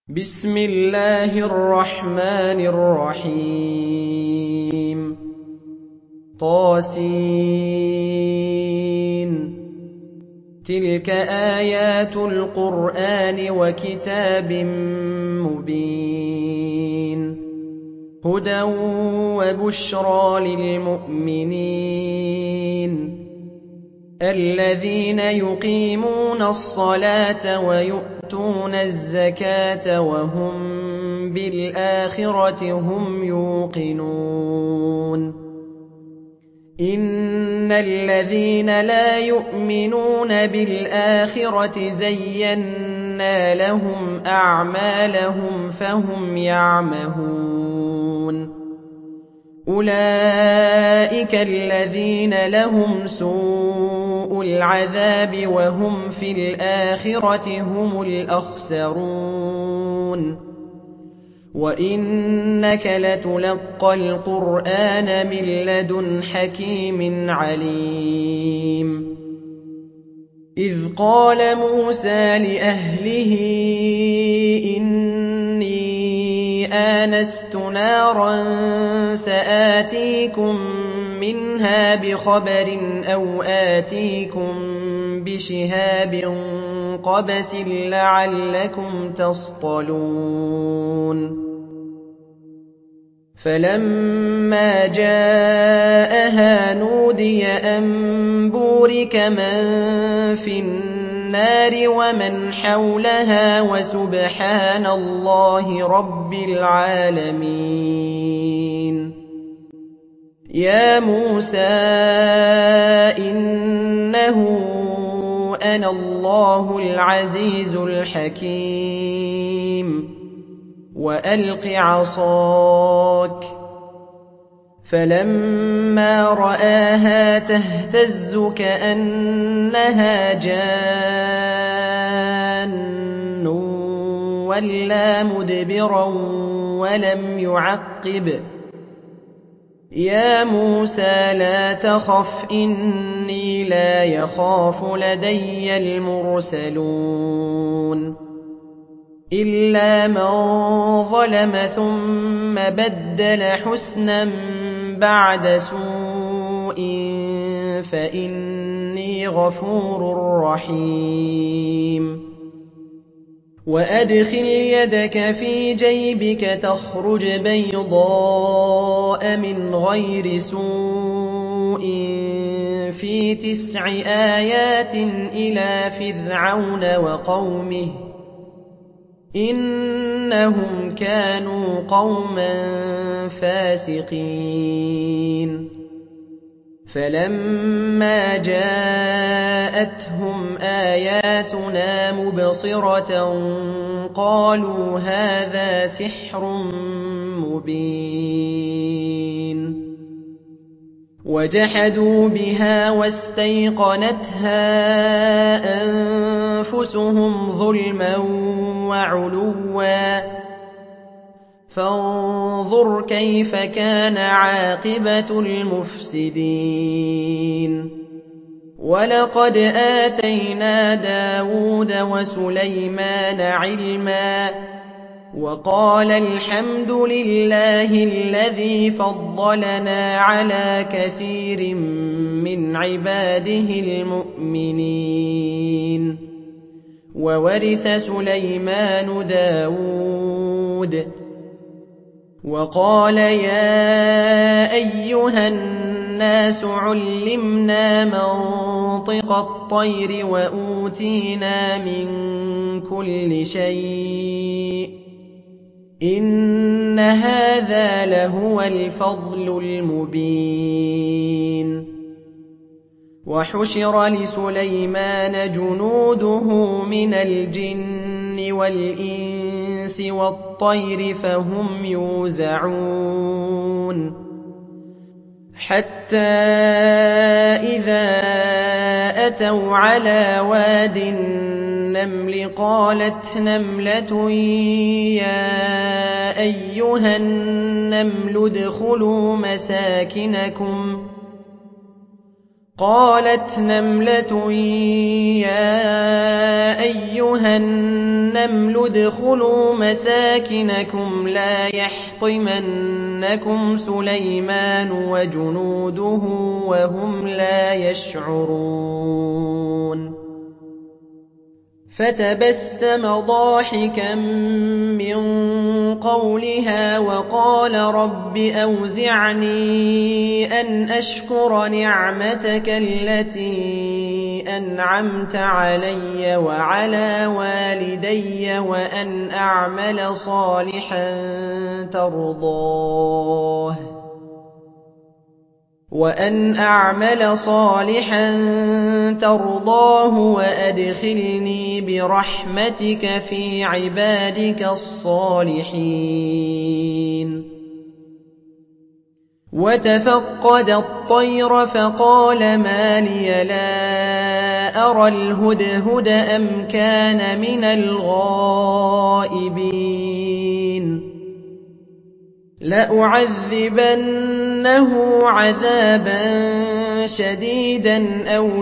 بسم الله الرحمن الرحيم طاسين تلك آيات القرآن وكتاب مبين هدى وبشرى للمؤمنين الذين يقيمون الصلاة ويؤتون الزكاة وهم بالآخرة هم يوقنون إن الذين لا يؤمنون بالآخرة زينا لهم أعمالهم فهم يعمهون أولئك الذين لهم سوء العذاب وهم في الآخرة هم الأخسرون وإنك لتلقى القرآن من لدن حكيم عليم إذ قال موسى لأهله إني آنست نارا سآتيكم منها بخبر أو آتيكم بشهاب قبس لعلكم تصطلون فلما جاءها نودي أن بورك من في النار ومن حولها وسبحان الله رب العالمين يا موسى إنه أنا الله العزيز الحكيم وألق عصاك فلما رآها تهتز كأنها جان ولا مدبرا ولم يعقب يا موسى لا تخف إني لا يخاف لدي المرسلون إلا من ظلم ثم بدل حسنا بعد سوء فإني غفور رحيم وأدخل يدك في جيبك تخرج بيضاء من غير سوء في 9 آيات إلى فرعون وقومه إنهم كانوا قوما فاسقين فلما جاءتهم آياتنا مبصرة قالوا هذا سحر مبين وجحدوا بها واستيقنتها أنفسهم ظلما وعلوا فانظر كيف كان عاقبة المفسدين ولقد آتينا داود وسليمان علما وقال الحمد لله الذي فضلنا على كثير من عباده المؤمنين وورث سليمان داود وقال يا أيها الناس علمنا منطق الطير وأوتينا من كل شيء إن هذا لهو الفضل المبين وحشر لسليمان جنوده من الجن والإنس والطير فهم يوزعون حتى إذا أتوا على واد النمل قالت نملة يا أيها النمل ادخلوا مساكنكم قالت نملة يا أيها النمل ادخلوا مساكنكم لا يحطمنكم سليمان وجنوده وهم لا يشعرون فتبسم ضاحكا من قولها وقال رب أوزعني أن أشكر نعمتك التي أنعمت علي وعلى والدي وأن أعمل صالحا ترضاه وأدخلني برحمتك في عبادك الصالحين وتفقد الطير فقال ما لي لا أرى الهدهد أم كان من الغائبين لأعذبنه عذابا شديدا أو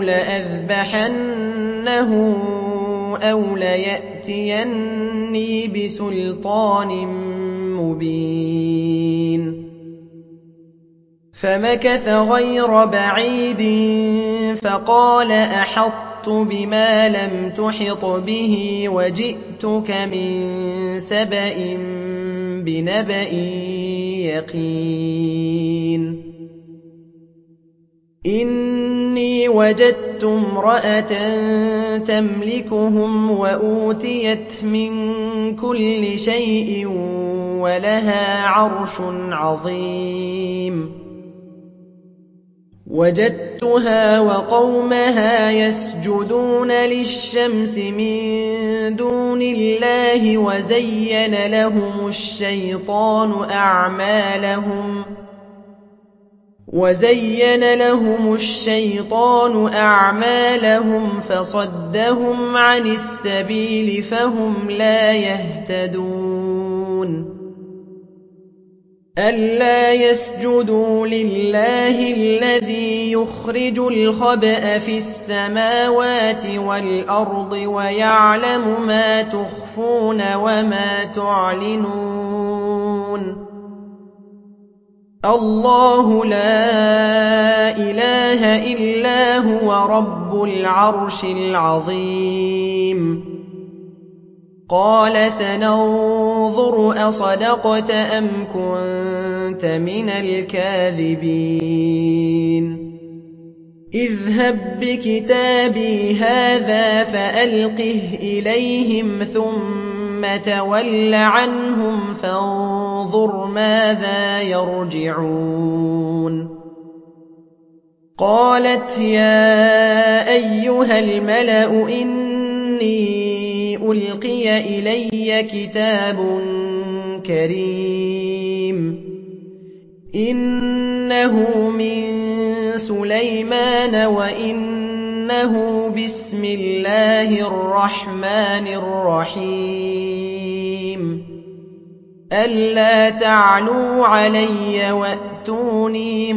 لأذبحنه أو ليأتيني بسلطان مبين فمكث غير بعيد فقال أحطت بما لم تحط به وجئتك من سبأ بنبأ يقين إني وجدت امرأة تملكهم وأوتيت من كل شيء ولها عرش عظيم وجدتها وقومها يسجدون للشمس من دون الله وزين لهم الشيطان أعمالهم فصدهم عن السبيل فهم لا يهتدون ألا يسجدوا لله الذي يخرج الخبأ في السماوات والأرض ويعلم ما تخفون وما تعلنون الله لا إله إلا هو رب العرش العظيم قال سننظر أصدقت أم كنت من الكاذبين اذهب بكتابي هذا فألقه إليهم ثم تول عنهم فانظر ماذا يرجعون قالت يا أيها الملأ إني ألقي إلي كتاب كريم إنه من سليمان وإنه بسم الله الرحمن الرحيم ألا تعلوا علي وأتوني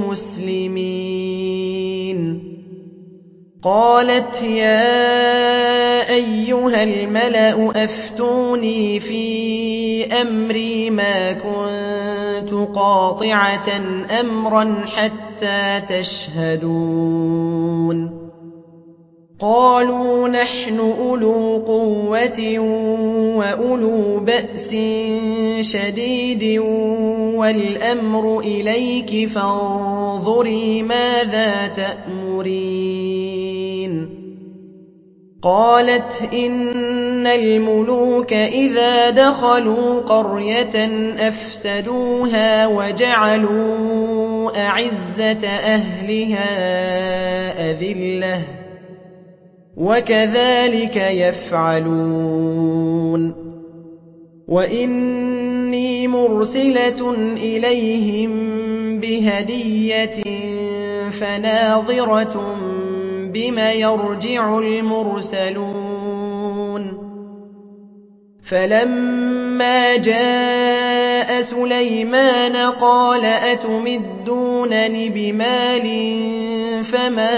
مسلمين قالت يا أيها الملأ أفتوني في أمري ما كنت قاطعة أمرا حتى تشهدون قالوا نحن أولو قوة وأولو بأس شديد والأمر إليك فانظري ماذا تأمرين قالت إن الملوك إذا دخلوا قرية أفسدوها وجعلوا أعزة أهلها أذلة وكذلك يفعلون وإني مرسلة إليهم بهدية فناظرة بم يرجع المرسلون فلما جاء سليمان قال أتمدونني بمال فما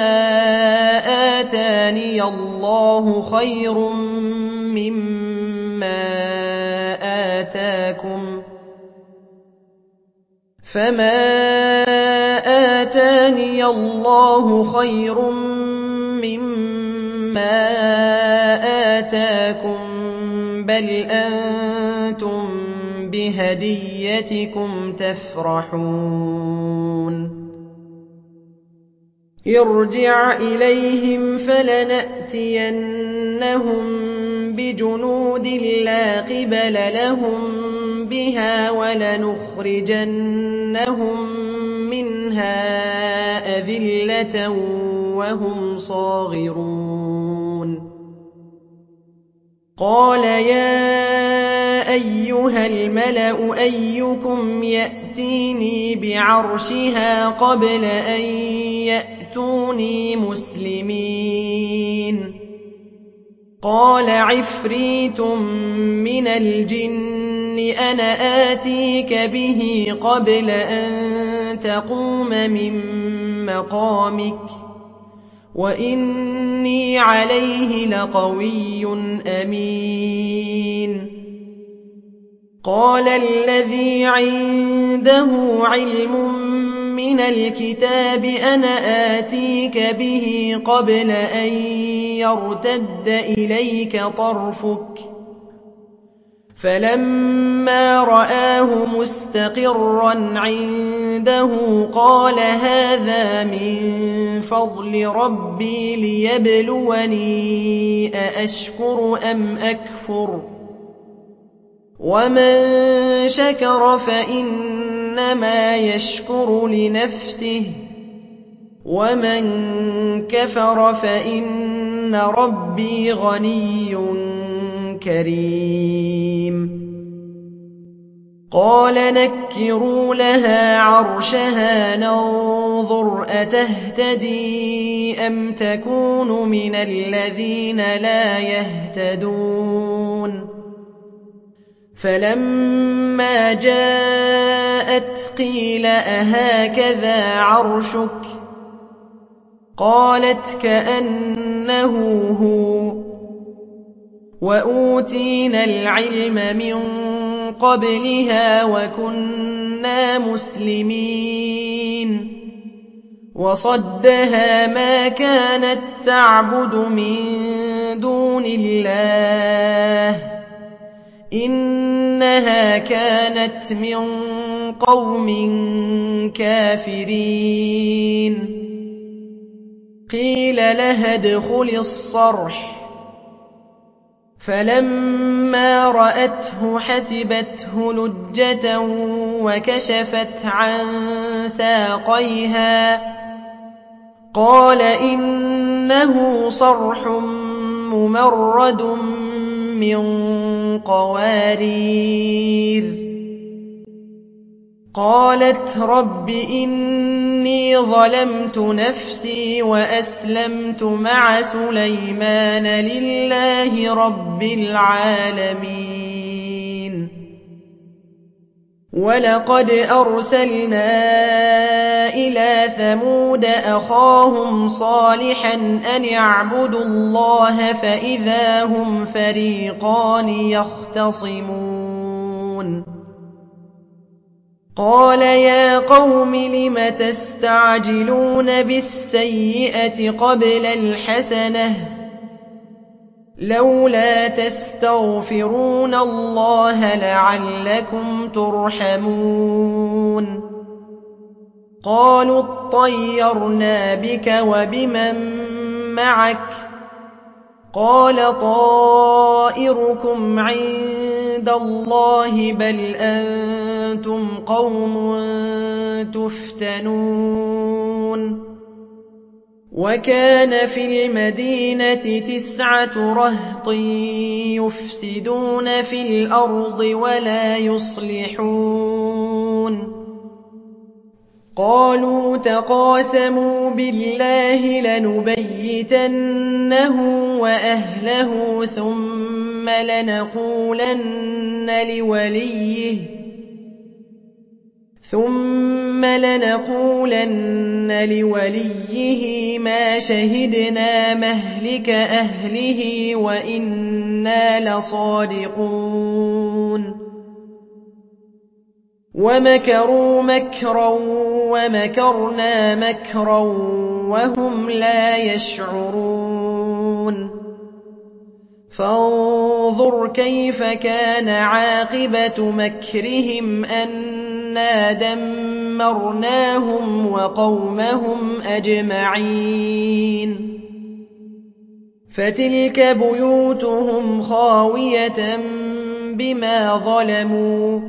آتاني الله خير مما آتاكم بل أنتم بهديتكم تفرحون ارجع إليهم فلنأتينهم بجنود لا قبل لهم بها ولنخرجنهم منها أذلة وهم صاغرون قال يا أيها الملأ أيكم يأتيني بعرشها قبل أن يأتوني مسلمين قال عفريت من الجن أنا آتيك به قبل أن تقوم من مقامك وإني عليه لقوي أمين قال الذي عنده علم من الكتاب أنا آتيك به قبل أن يرتد إليك طرفك فلما رآه مستقرا عنده قال هذا من فضل ربي ليبلوني أأشكر أم أكفر ومن شكر فإنما يشكر لنفسه ومن كفر فإن ربي غني كريم قال نكروا لها عرشها ننظر أتهتدي أم تكون من الذين لا يهتدون فلما جاءت قيل أهكذا عرشك قالت كأنه هو وأوتينا العلم من قبلها وكنا مسلمين وصدها ما كانت تعبد من دون الله إنها كانت من قوم كافرين قيل لها ادخل الصرح فلما رأته حسبته لجة وكشفت عن ساقيها قال إنه صرح ممرد من قوارير قالت رب إني ظلمت نفسي وأسلمت مع سليمان لله رب العالمين ولقد أرسلنا إلى ثمود أخاهم صالحا أن اعبدوا الله فإذا هم فريقان يختصمون قال يا قوم لم تستعجلون بالسيئة قبل الحسنة لولا تستغفرون الله لعلكم ترحمون قالوا اطيرنا بك وبمن معك قال طائركم عند الله بل أنتم قوم تفتنون وكان في المدينة 9 رهط يفسدون في الأرض ولا يصلحون قالوا تقاسموا بالله لنبيتنه وأهله ثم لنقولن ثُمَّ لَنَقُولَنَّ لِوَلِيِّهِ مَا شَهِدْنَا مَهْلِكَ أَهْلِهِ وَإِنَّا لَصَادِقُونَ وَمَكَرُوا مَكْرًا وَمَكَرْنَا مَكْرًا وَهُمْ لَا يَشْعُرُونَ فانظُرْ كَيْفَ كَانَ عَاقِبَةُ مَكْرِهِمْ أَنَّا دَمَّرْنَاهُمْ وَقَوْمَهُمْ أَجْمَعِينَ فَتِلْكَ بُيُوتُهُمْ خَاوِيَةً بِمَا ظَلَمُوا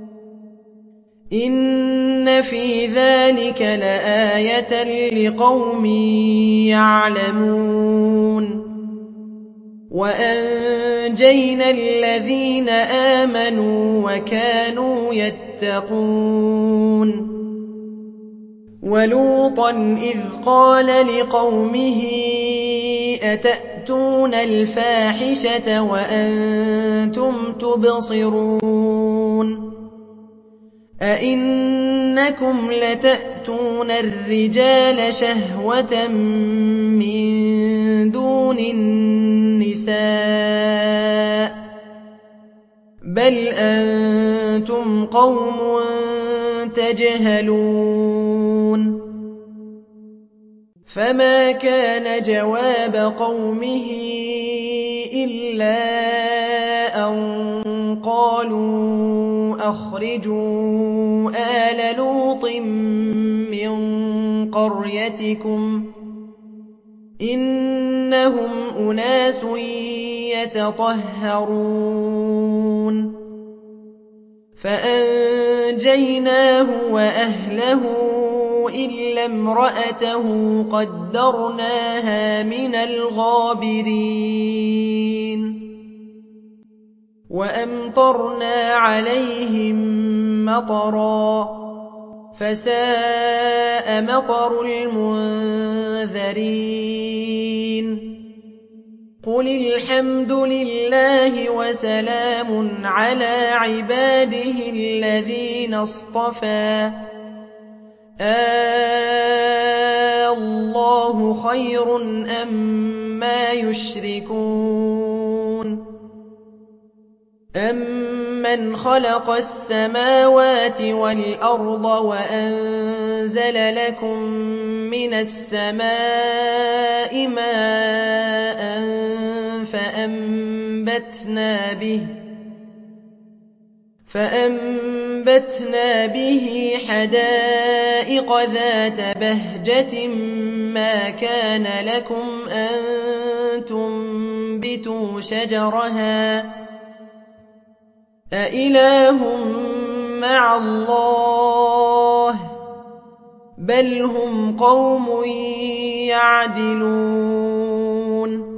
إِنَّ فِي ذَلِكَ لَآيَةً لِقَوْمٍ يَعْلَمُونَ وَأَنجَيْنَا الَّذِينَ آمَنُوا وَكَانُوا يَتَّقُونَ وَلُوطًا إِذْ قَالَ لِقَوْمِهِ أَتَأْتُونَ الْفَاحِشَةَ وَأَنتُمْ تُبْصِرُونَ أَئِنَّكُمْ لَتَأْتُونَ الرِّجَالَ شَهْوَةً مِّن دُونِ النِّسَاءِ بَلْ أَنتُمْ قَوْمٌ تَجْهَلُونَ فَمَا كَانَ جَوَابَ قَوْمِهِ إِلَّا أَن قَالُوا أَخْرِجُوا آلَ لُوطٍ مِّن قَرْيَتِكُمْ إِنَّهُمْ أُنَاسٌ يَتَطَهَّرُونَ فَأَنجَيْنَاهُ وَأَهْلَهُ إِلَّا امْرَأَتَهُ قَدَّرْنَاهَا مِنَ الْغَابِرِينَ وَأَمْطَرْنَا عَلَيْهِم مَّطَرًا فَسَاءَ مَطَرُ الْمُنذَرِينَ قُلِ الْحَمْدُ لِلَّهِ وَسَلَامٌ عَلَىٰ عِبَادِهِ الَّذِينَ اصْطَفَىٰ اللَّهُ خَيْرٌ أَمَّا يُشْرِكُونَ أَمَّنْ خَلَقَ السَّمَاوَاتِ وَالْأَرْضَ وَأَنزَلَ لَكُم مِّنَ السَّمَاءِ مَاءً فَأَنبَتْنَا بِهِ حَدَائِقَ ذَاتَ بَهْجَةٍ مَّا كَانَ لَكُمْ أَن تُنبِتُوا شَجَرَهَا أَإِلَٰهٌ مَّعَ اللَّهِ بَلْ هُمْ قَوْمٌ يَعْدِلُونَ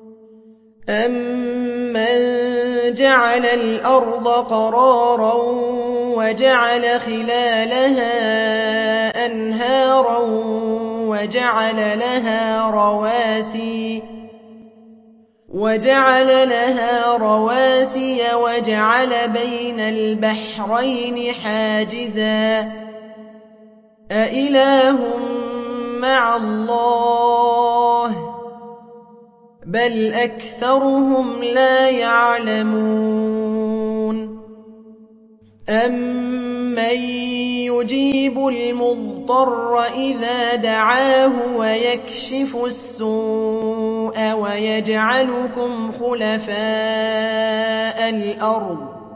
أَمَّن جَعَلَ الْأَرْضَ قَرَارًا وَجَعَلَ خِلَالَهَا أَنْهَارًا وَجَعَلَ لَهَا رَوَاسِيَ وَجَعَلَ بَيْنَ الْبَحْرَيْنِ حَاجِزًا أَإِلَٰهٌ مَّعَ اللَّهِ بَلْ أَكْثَرُهُمْ لَا يَعْلَمُونَ أَمَّن يُجِيبُ الْمُضْطَرَّ إِذَا دَعَاهُ وَيَكْشِفُ السُّوءَ وَيَجْعَلُكُمْ خُلَفَاءَ الْأَرْضِ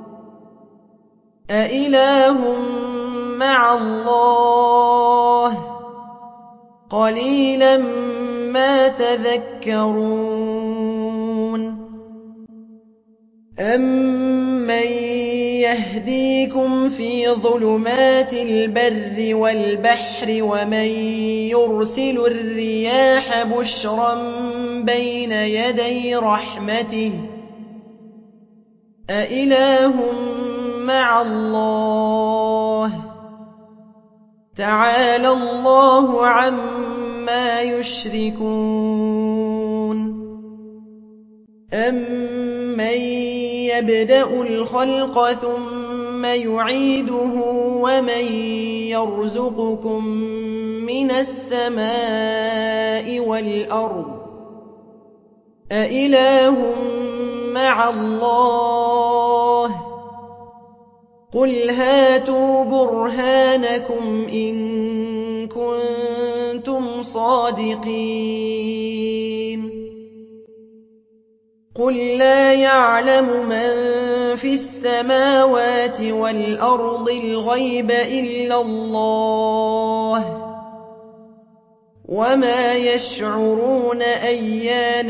أَإِلَٰهٌ مَّعَ اللَّهِ قَلِيلًا مَّا تَذَكَّرُونَ أَمَّن يَهْدِيكُمْ فِي ظُلُمَاتِ الْبَرِّ وَالْبَحْرِ وَمَن يُرْسِلُ الرِّيَاحَ بُشْرًا بَيْنَ يَدَيْ رَحْمَتِهِ أَإِلَٰهٌ مَّعَ اللَّهِ تَعَالَى اللَّهُ عَمَّا يُشْرِكُونَ أَمَّن يبدأ الخلق ثم يعيده ومن يرزقكم من السماء والأرض أإله مع الله قل هاتوا برهانكم إن كنتم صادقين قل لا يعلم من في السماوات والأرض الغيب إلا الله وما يشعرون أيان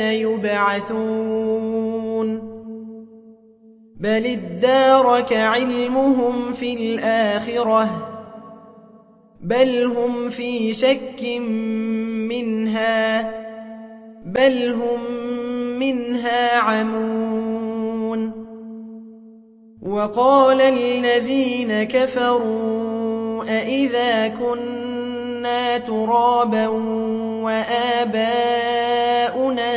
يبعثون بل ادارك علمهم في الآخرة بل هم في شك منها بل هم منها عمون وقال الذين كفروا أإذا كنا ترابا وآباؤنا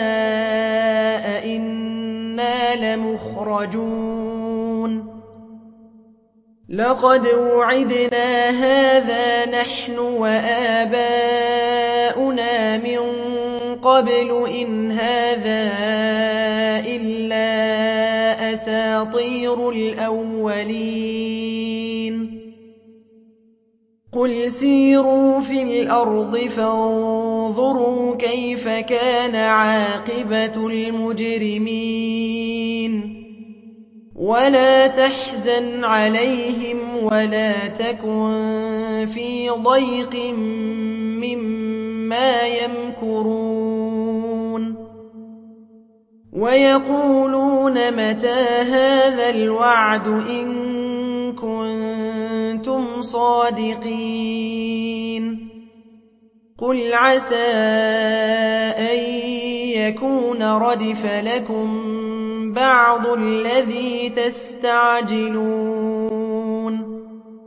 أإنا لمخرجون لقد وعدنا هذا نحن وآباؤنا من قبل إن هذا إلا أساطير الأولين قل سيروا في الأرض فانظروا كيف كان عاقبة المجرمين ولا تحزن عليهم ولا تكن في ضيق مما يمكرون ويقولون متى هذا الوعد إن كنتم صادقين قل عسى أن يكون ردف لكم بعض الذي تستعجلون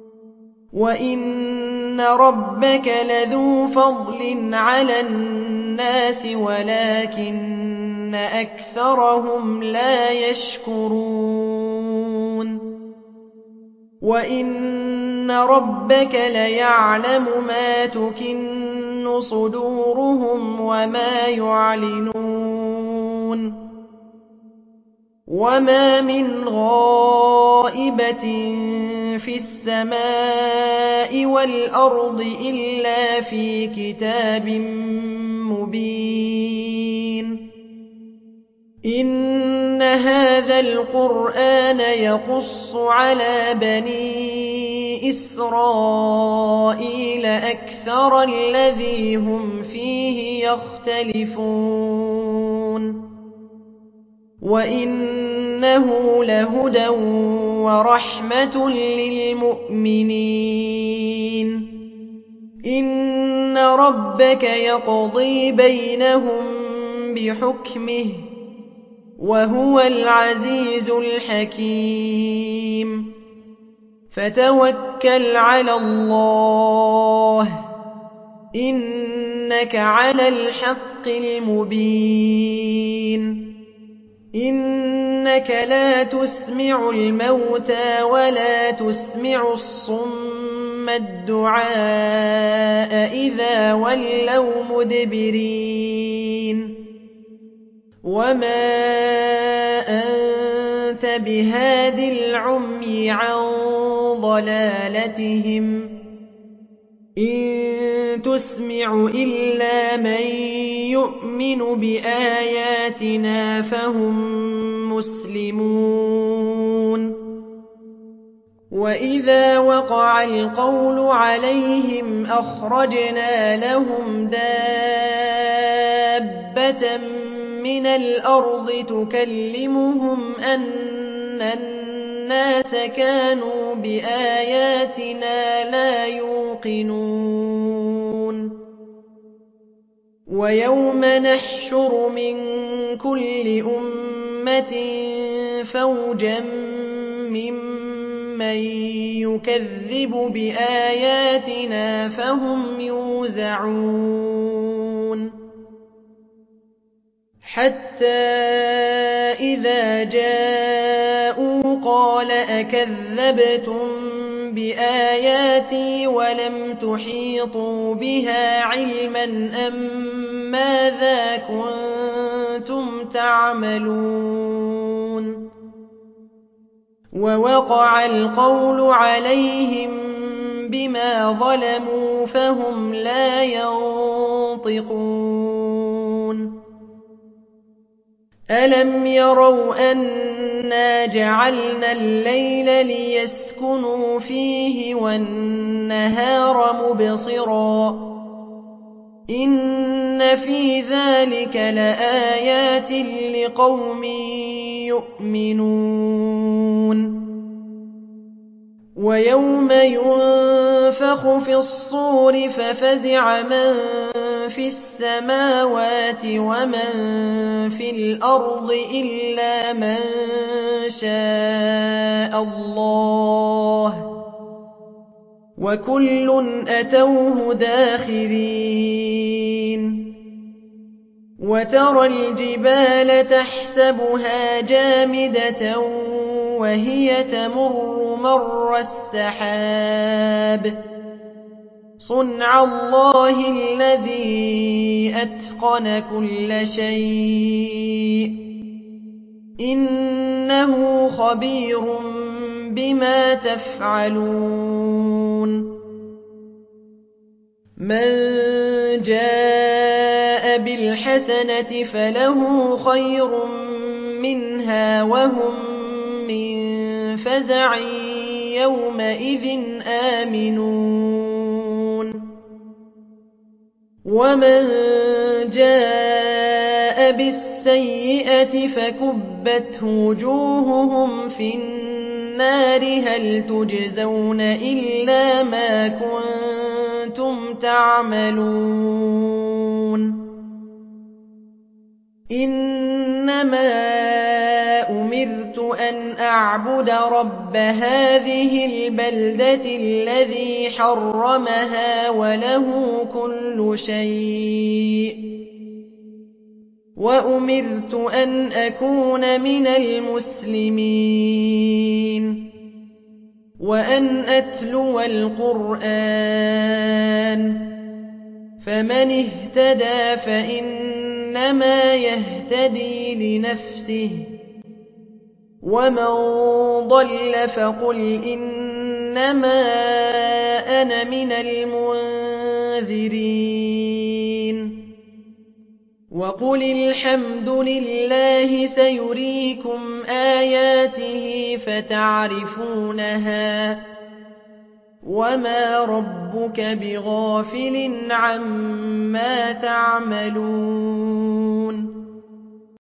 وإن ربك لذو فضل على الناس ولكن أكثرهم لا يشكرون وإن ربك ليعلم ما تكن صدورهم وما يعلنون وما من غائبة في السماء والأرض إلا في كتاب مبين إن هذا القرآن يقص على بني إسرائيل أكثر الذي هم فيه يختلفون وإنه لهدى ورحمة للمؤمنين إن ربك يقضي بينهم بحكمه وهو العزيز الحكيم فتوكل على الله إنك على الحق المبين إنك لا تسمع الموتى ولا تسمع الصم الدعاء إذا ولوا مدبرين وما أنت بهاد العمي عن ضلالتهم إن تسمع إلا من يؤمن بآياتنا فهم مسلمون وإذا وقع القول عليهم أخرجنا لهم دابة من الأرض تكلمهم أن الناس كانوا بآياتنا لا يوقنون ويوم نحشر من كل أمة فوجا ممن يكذب بآياتنا فهم يوزعون حتى إذا جاءوا قال أكذبتم بآياتي ولم تحيطوا بها علما أم ماذا كنتم تعملون ووقع القول عليهم بما ظلموا فهم لا ينطقون ألم يروا أنا جعلنا الليل ليسكنوا فيه والنهار مبصرا إن في ذلك لآيات لقوم يؤمنون ويوم ينفخ في الصور ففزع من في السماوات ومن في الأرض إلا من شاء الله وكل أتوه داخرين وترى الجبال تحسبها جامدة وهي تمر مر السحاب صنع الله الذي أتقن كل شيء إنه خبير بما تفعلون من جاء بالحسنة فله خير منها وهم من فزع يومئذ آمنون ومن جاء بالسيئة فكبت وجوههم في النار هل تجزون إلا ما كنتم تعملون إنما أمرت أن أعبد رب هذه البلدة الذي حرمها وله كل شيء وأمرت أن أكون من المسلمين وأن أتلو القرآن فمن اهتدى فإنما يهتدي لنفسه ومن ضل فقل إنما أنا من المنذرين وقل الحمد لله سيريكم آياته فتعرفونها وما ربك بغافل عما تعملون